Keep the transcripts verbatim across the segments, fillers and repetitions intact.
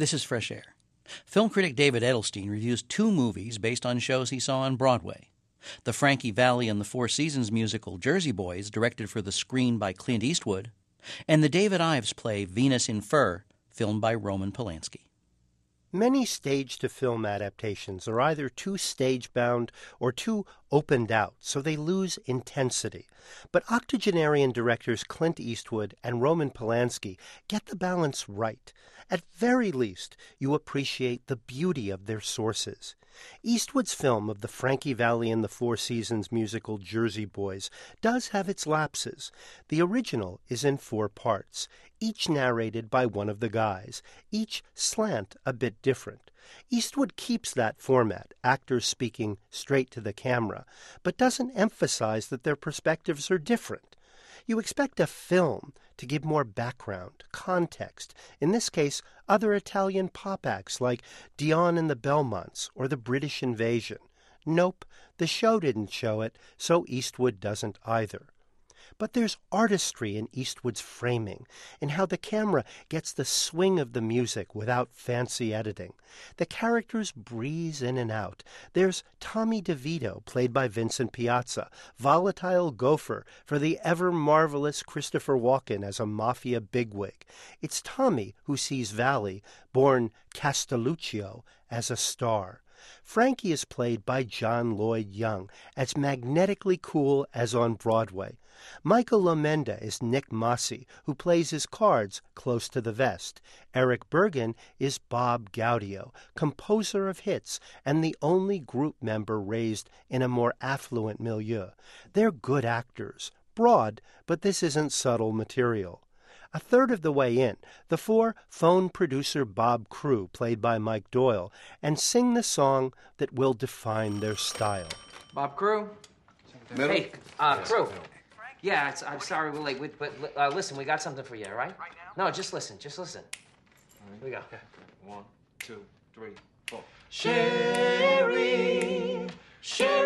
This is Fresh Air. Film critic David Edelstein reviews two movies based on shows he saw on Broadway. The Frankie Valli and the Four Seasons musical Jersey Boys, directed for the screen by Clint Eastwood, and the David Ives play Venus in Fur, filmed by Roman Polanski. Many stage-to-film adaptations are either too stage-bound or too opened out, so they lose intensity. But octogenarian directors Clint Eastwood and Roman Polanski get the balance right. At very least, you appreciate the beauty of their sources. Eastwood's film of the Frankie Valli and the Four Seasons musical Jersey Boys does have its lapses. The original is in four parts, each narrated by one of the guys, each slant a bit different. Eastwood keeps that format, actors speaking straight to the camera, but doesn't emphasize that their perspectives are different. You expect a film to give more background, context, in this case, other Italian pop acts like Dion and the Belmonts or the British Invasion. Nope, the show didn't show it, so Eastwood doesn't either. But there's artistry in Eastwood's framing, in how the camera gets the swing of the music without fancy editing. The characters breeze in and out. There's Tommy DeVito, played by Vincent Piazza, volatile gopher for the ever-marvelous Christopher Walken as a mafia bigwig. It's Tommy who sees Valli, born Castelluccio, as a star. Frankie is played by John Lloyd Young, as magnetically cool as on Broadway. Michael Lomenda is Nick Massey, who plays his cards close to the vest. Eric Bergen is Bob Gaudio, composer of hits and the only group member raised in a more affluent milieu. They're good actors, broad, but this isn't subtle material. A third of the way in, the four phone producer Bob Crew, played by Mike Doyle, and sing the song that will define their style. Bob Crew? Middle? Hey, uh, Crew. Yeah, it's, I'm sorry we're late, we, but uh, listen, we got something for you, all right? Right now? No, just listen, just listen. Here we go. Okay. One, two, three, four. Sherry, Sherry.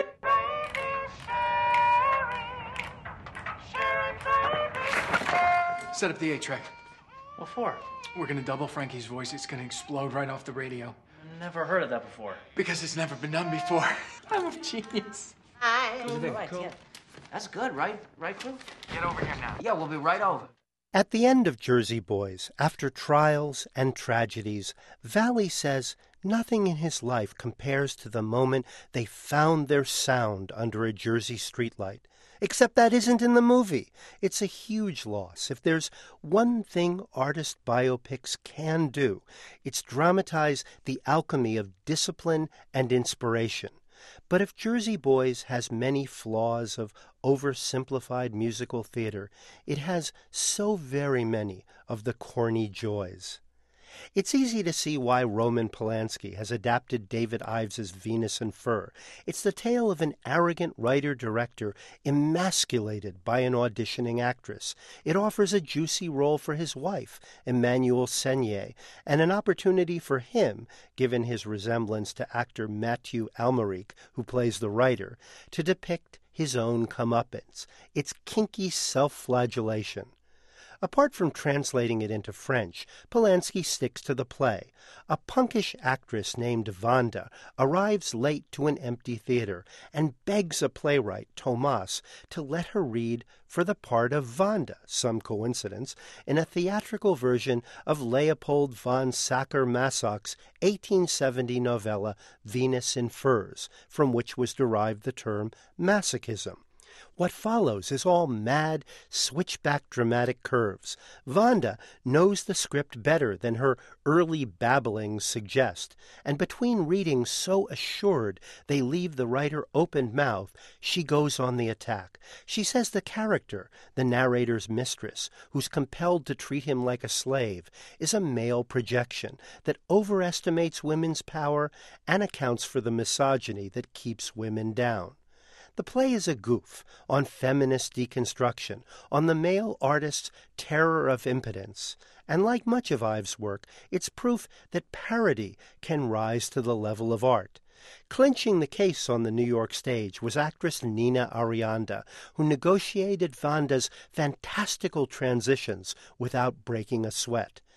Set up the eight-track. What for? We're gonna double Frankie's voice. It's gonna explode right off the radio. Never heard of that before. Because it's never been done before. I'm a genius. Right, yeah. That's good, right? Right, Crew? Get over here now. Yeah, we'll be right over. At the end of Jersey Boys, after trials and tragedies, Valli says nothing in his life compares to the moment they found their sound under a Jersey streetlight. Except that isn't in the movie. It's a huge loss. If there's one thing artist biopics can do, it's dramatize the alchemy of discipline and inspiration. But if Jersey Boys has many flaws of oversimplified musical theater, it has so very many of the corny joys. It's easy to see why Roman Polanski has adapted David Ives's Venus in Fur. It's the tale of an arrogant writer-director emasculated by an auditioning actress. It offers a juicy role for his wife, Emmanuelle Seigner, and an opportunity for him, given his resemblance to actor Mathieu Amalric, who plays the writer, to depict his own comeuppance. It's kinky self-flagellation. Apart from translating it into French, Polanski sticks to the play. A punkish actress named Vanda arrives late to an empty theater and begs a playwright, Thomas, to let her read for the part of Vanda, some coincidence, in a theatrical version of Leopold von Sacher-Masoch's eighteen seventy novella Venus in Furs, from which was derived the term masochism. What follows is all mad, switchback dramatic curves. Vanda knows the script better than her early babblings suggest, and between readings so assured they leave the writer open-mouthed, she goes on the attack. She says the character, the narrator's mistress, who's compelled to treat him like a slave, is a male projection that overestimates women's power and accounts for the misogyny that keeps women down. The play is a goof on feminist deconstruction, on the male artist's terror of impotence, and like much of Ives' work, it's proof that parody can rise to the level of art. Clinching the case on the New York stage was actress Nina Arianda, who negotiated Vanda's fantastical transitions without breaking a sweat.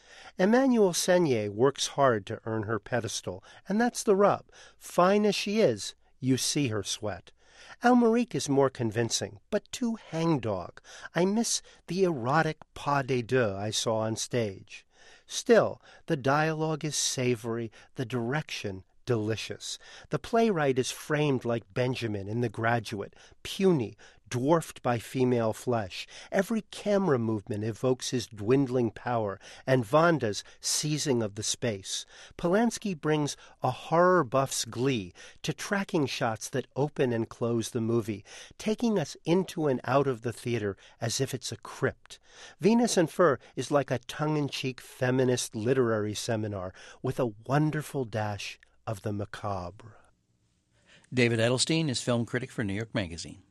Emmanuelle Seigner works hard to earn her pedestal, and that's the rub. Fine as she is, you see her sweat. Almeric is more convincing, but too hangdog. I miss the erotic pas de deux I saw on stage. Still, the dialogue is savory, the direction delicious. The playwright is framed like Benjamin in The Graduate, puny, dwarfed by female flesh. Every camera movement evokes his dwindling power and Vanda's seizing of the space. Polanski brings a horror buff's glee to tracking shots that open and close the movie, taking us into and out of the theater as if it's a crypt. Venus and Fur is like a tongue-in-cheek feminist literary seminar with a wonderful dash of the macabre. David Edelstein is film critic for New York Magazine.